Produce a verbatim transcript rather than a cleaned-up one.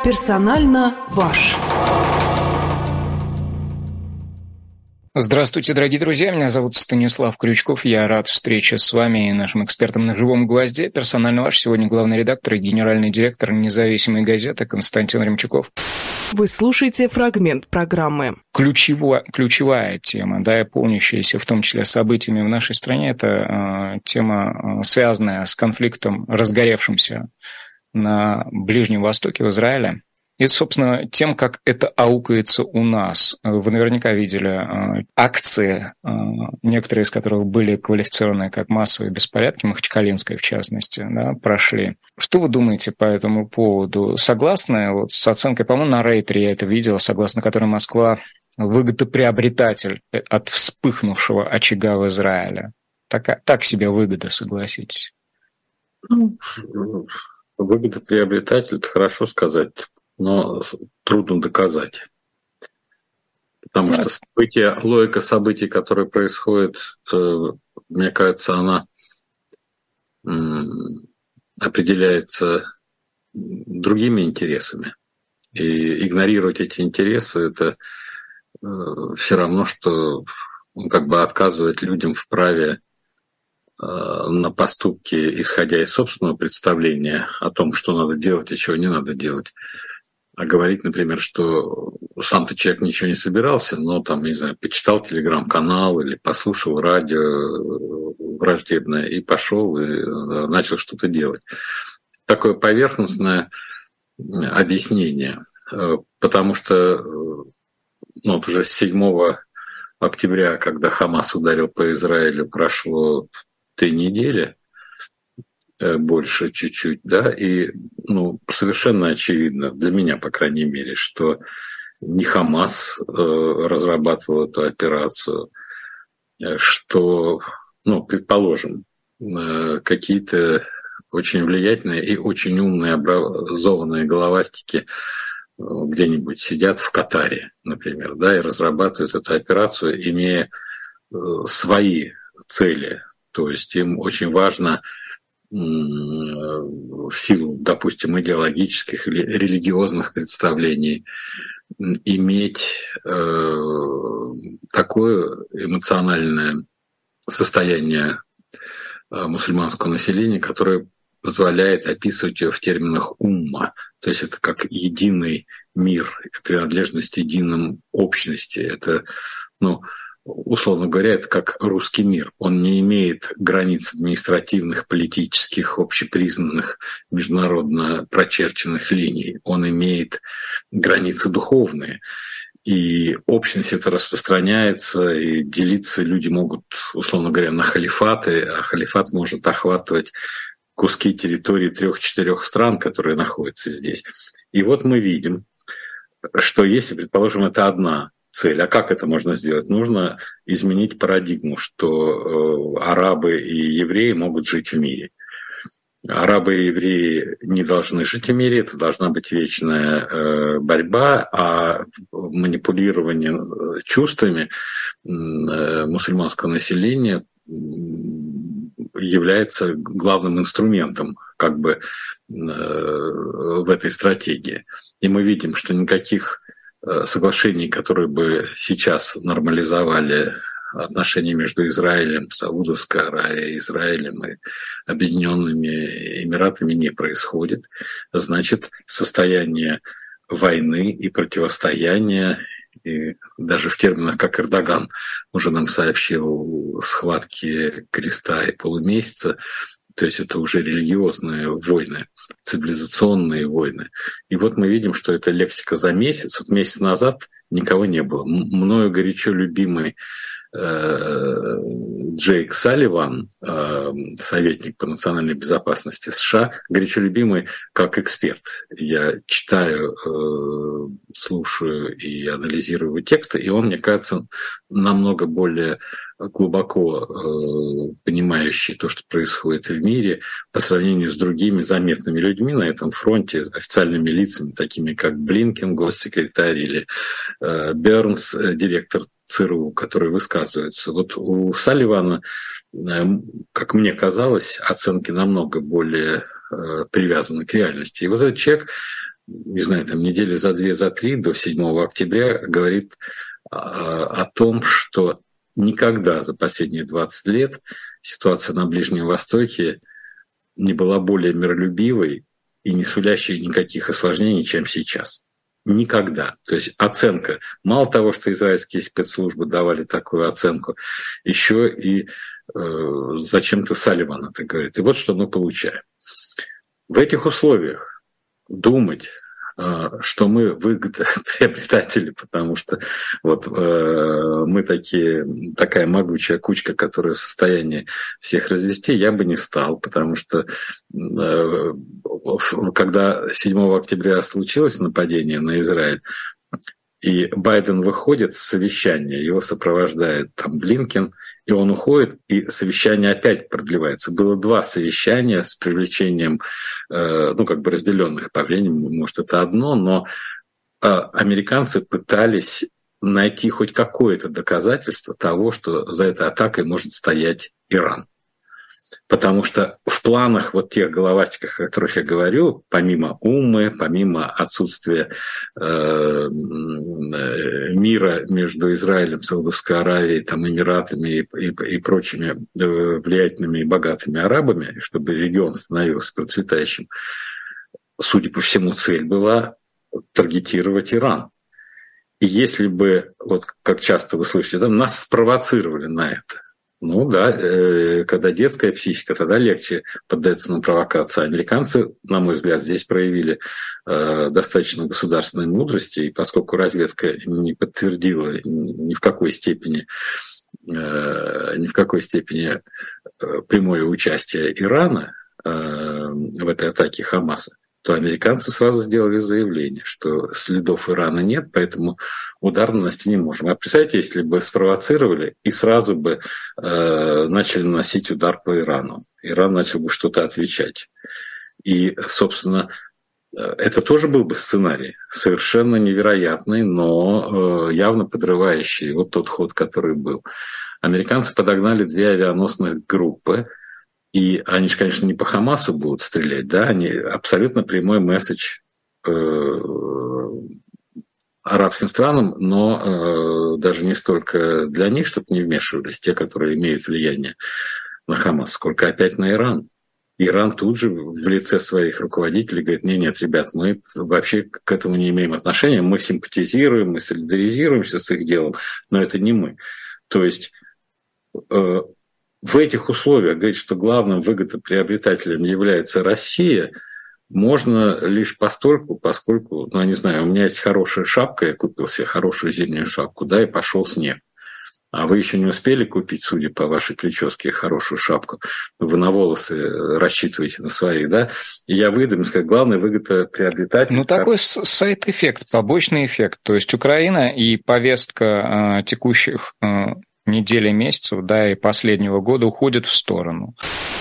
Персонально ваш. Здравствуйте, дорогие друзья, меня зовут Станислав Крючков, я рад встрече с вами и нашим экспертом на живом гвозде. Персонально ваш сегодня главный редактор и генеральный директор независимой газеты Константин Ремчуков. Вы слушаете фрагмент программы. Ключевая, ключевая тема, да, и полнящаяся в том числе событиями в нашей стране, это э, тема, э, связанная с конфликтом, разгоревшимся на Ближнем Востоке, в Израиле. И, собственно, тем, как это аукается у нас. Вы наверняка видели э, акции, э, некоторые из которых были квалифицированы как массовые беспорядки, Махачкалинская в частности, да, прошли. Что вы думаете по этому поводу? Согласны вот, с оценкой, по-моему, на Рейтере я это видел, согласно которой Москва выгодоприобретатель от вспыхнувшего очага в Израиле? Так, так себе выгода, согласитесь? Ну, выгодоприобретатель – это хорошо сказать, но трудно доказать. Потому да. что события, логика событий, которые происходят, мне кажется, она определяется другими интересами. И игнорировать эти интересы – это все равно, что как бы отказывать людям в праве на поступки, исходя из собственного представления о том, что надо делать и чего не надо делать. А говорить, например, что сам-то человек ничего не собирался, но там, не знаю, почитал телеграм-канал или послушал радио враждебное и пошел и начал что-то делать. Такое поверхностное объяснение, потому что ну, вот уже с седьмого октября, когда Хамас ударил по Израилю, прошло три недели, больше чуть-чуть, да, и ну, совершенно очевидно, для меня, по крайней мере, что не Хамас э, разрабатывал эту операцию, что, ну, предположим, э, какие-то очень влиятельные и очень умные, образованные головастики где-нибудь сидят в Катаре, например, да, и разрабатывают эту операцию, имея э, свои цели. То есть им очень важно в силу, допустим, идеологических или религиозных представлений иметь э, такое эмоциональное состояние мусульманского населения, которое позволяет описывать ее в терминах умма. То есть это как единый мир, принадлежность единым общности. Это, ну, условно говоря, это как русский мир. Он не имеет границ административных, политических, общепризнанных, международно прочерченных линий. Он имеет границы духовные. И общность это распространяется, и делиться люди могут, условно говоря, на халифаты, а халифат может охватывать куски территории трех-четырех стран, которые находятся здесь. И вот мы видим, что если, предположим, это одна цель. А как это можно сделать? Нужно изменить парадигму, что э, арабы и евреи могут жить в мире. Арабы и евреи не должны жить в мире, это должна быть вечная э, борьба, а манипулирование чувствами э, мусульманского населения является главным инструментом как бы э, в этой стратегии. И мы видим, что никаких соглашений, которые бы сейчас нормализовали отношения между Израилем, Саудовской Аравией, Израилем и Объединенными Эмиратами не происходит. Значит, состояние войны и противостояния, и даже в терминах, как Эрдоган уже нам сообщил, схватки креста и полумесяца, то есть это уже религиозные войны, цивилизационные войны. И вот мы видим, что это лексика за месяц. Вот месяц назад никого не было. Мною горячо любимый э, Джейк Салливан, э, советник по национальной безопасности США, горячо любимый как эксперт. Я читаю, э, слушаю и анализирую его тексты, и он, мне кажется, намного более глубоко э, понимающий то, что происходит в мире, по сравнению с другими заметными людьми на этом фронте, официальными лицами, такими как Блинкен, госсекретарь, или э, Бернс, э, директор ЦРУ, которые высказываются. Вот у Салливана, э, как мне казалось, оценки намного более э, привязаны к реальности. И вот этот человек не знаю, там недели за две, за три до седьмого октября говорит о том, что никогда за последние двадцать лет ситуация на Ближнем Востоке не была более миролюбивой и не сулящей никаких осложнений, чем сейчас. Никогда. То есть оценка, мало того, что израильские спецслужбы давали такую оценку, еще и э, зачем-то Салливан это говорит. И вот что мы получаем. В этих условиях думать, э, что мы выгодоприобретатели, потому что вот э, мы такие, такая могучая кучка, которая в состоянии всех развести, я бы не стал, потому что э, когда седьмого октября случилось нападение на Израиль, и Байден выходит с совещания, его сопровождает там Блинкен, и он уходит, и совещание опять продлевается. Было два совещания с привлечением, э, ну, как бы разделенных по времени, может, это одно, но э, американцы пытались найти хоть какое-то доказательство того, что за этой атакой может стоять Иран. Потому что в планах вот тех головастиков, о которых я говорю, помимо Уммы, помимо отсутствия э, мира между Израилем, Саудовской Аравией, там, Эмиратами и, и, и прочими влиятельными и богатыми арабами, чтобы регион становился процветающим, судя по всему, цель была таргетировать Иран. И если бы, вот как часто вы слышите, да, нас спровоцировали на это, ну да, когда детская психика, тогда легче поддается на провокации. Американцы, на мой взгляд, здесь проявили достаточно государственной мудрости, и поскольку разведка не подтвердила ни в какой степени, ни в какой степени прямое участие Ирана в этой атаке Хамаса, то американцы сразу сделали заявление, что следов Ирана нет, поэтому удар нанести не можем. А представьте, если бы спровоцировали и сразу бы э, начали наносить удар по Ирану. Иран начал бы что-то отвечать. И, собственно, это тоже был бы сценарий, совершенно невероятный, но э, явно подрывающий вот тот ход, который был. Американцы подогнали две авианосных группы, и они же, конечно, не по Хамасу будут стрелять, да, они абсолютно прямой месседж э, арабским странам, но э, даже не столько для них, чтобы не вмешивались те, которые имеют влияние на Хамас, сколько опять на Иран. Иран тут же в лице своих руководителей говорит: нет, нет, ребят, мы вообще к этому не имеем отношения, мы симпатизируем, мы солидаризируемся с их делом, но это не мы. То есть э, в этих условиях говорить, что главным выгодоприобретателем является Россия, можно лишь постольку, поскольку, ну, я не знаю, у меня есть хорошая шапка, я купил себе хорошую зимнюю шапку, да, и пошел снег. А вы еще не успели купить, судя по вашей прическе, хорошую шапку. Вы на волосы рассчитываете на своих, да? И я выйду, и скажу, главный выгодоприобретатель... Ну, такой сайд-эффект, побочный эффект. То есть Украина и повестка э, текущих... Э, недели, месяцев, да, и последнего года уходит в сторону.